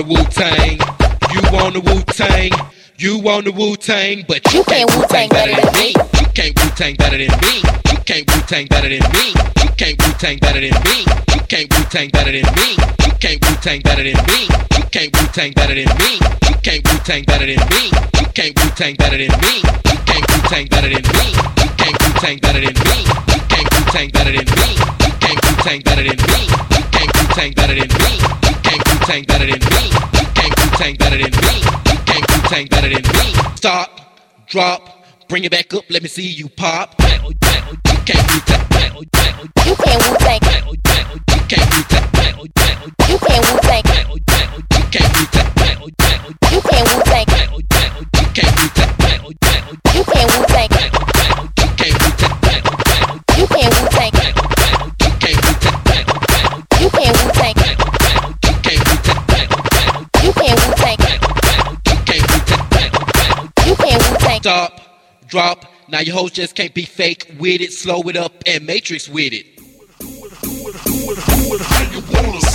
the Wu-Tang. You want the Wu-Tang. You want the Wu-Tang, but you can't Wu-Tang better than me. You can't Wu-Tang better than me. You can't Wu-Tang better than me. You can't Wu-Tang better than me. You can't Wu-Tang better than me. You can't Wu-Tang better than me. You can't Wu-Tang better than me. You can't Wu-Tang better than me. You can't Wu-Tang better than me. You can't Wu-Tang better than me. You can't Wu-Tang better than me. You can't Wu-Tang better than me. You can't Wu-Tang better than me. You can't Wu-Tang better than me. You can't Wu-Tang better than me. You can't Wu-Tang better than me. You can't Wu-Tang better than me. Stop, drop, bring it back up, let me see you pop. You can't Wu-Tang. You can't Wu-Tang. You can't Wu-Tang. You can't Wu-Tang. You can't Wu-Tang. You can't Wu-Tang. You can't Wu-Tang. You can't Wu-Tang. You can't Wu-Tang. You can't Wu-Tang. You can't Wu-Tang. You can't Wu-Tang. You can't Wu-Tang. You can't Wu-Tang. You can't Wu-Tang. You can't Wu-Tang. Stop, drop, now your hoes just can't be fake with it. Slow it up and matrix with it. How you wanna